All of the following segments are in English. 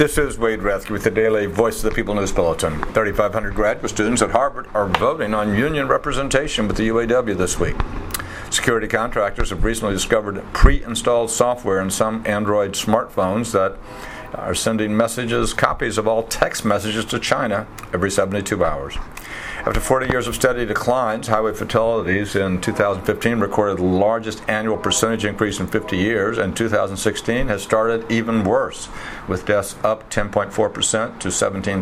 This is Wade Rathke with the Daily Voice of the People News Bulletin. 3,500 graduate students at Harvard are voting on union representation with the UAW this week. Security contractors have recently discovered pre-installed software in some Android smartphones that are sending copies of all text messages to China every 72 hours. After 40 years of steady declines, highway fatalities in 2015 recorded the largest annual percentage increase in 50 years, and 2016 has started even worse, with deaths up 10.4% to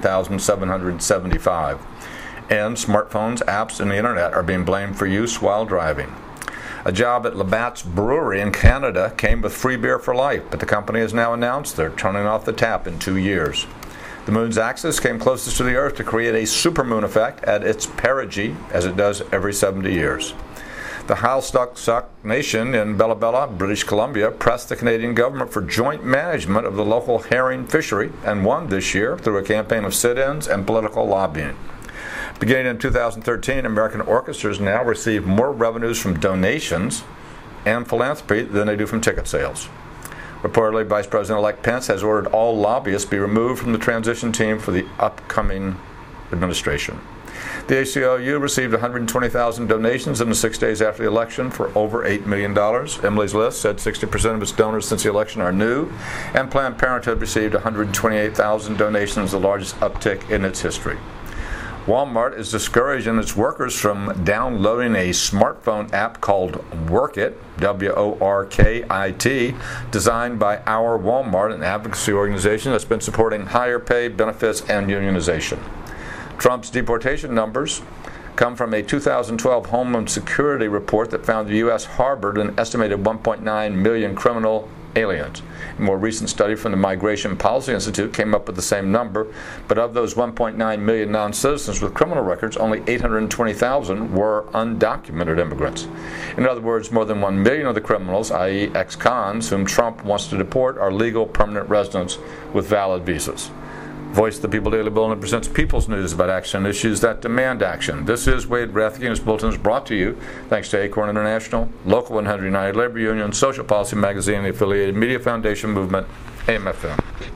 17,775. And smartphones, apps, and the internet are being blamed for use while driving. A job at Labatt's Brewery in Canada came with free beer for life, but the company has now announced they're turning off the tap in 2 years. The moon's axis came closest to the Earth to create a supermoon effect at its perigee, as it does every 70 years. The Hailstuck Nation in Bella Bella, British Columbia, pressed the Canadian government for joint management of the local herring fishery and won this year through a campaign of sit-ins and political lobbying. Beginning in 2013, American orchestras now receive more revenues from donations and philanthropy than they do from ticket sales. Reportedly, Vice President-elect Pence has ordered all lobbyists be removed from the transition team for the upcoming administration. The ACLU received 120,000 donations in the 6 days after the election for over $8 million. Emily's List said 60% of its donors since the election are new, and Planned Parenthood received 128,000 donations, the largest uptick in its history. Walmart is discouraging its workers from downloading a smartphone app called Workit, W-O-R-K-I-T, designed by Our Walmart, an advocacy organization that's been supporting higher pay, benefits, and unionization. Trump's deportation numbers come from a 2012 Homeland Security report that found the U.S. harbored an estimated 1.9 million criminal aliens. A more recent study from the Migration Policy Institute came up with the same number, but of those 1.9 million non-citizens with criminal records, only 820,000 were undocumented immigrants. In other words, more than 1 million of the criminals, i.e. ex-cons, whom Trump wants to deport, are legal permanent residents with valid visas. Voice of the People Daily Bulletin presents People's News about action issues that demand action. This is Wade Rathke, and this bulletin is brought to you thanks to Acorn International, Local 100 United Labor Union, Social Policy Magazine, the affiliated Media Foundation Movement, AM/FM.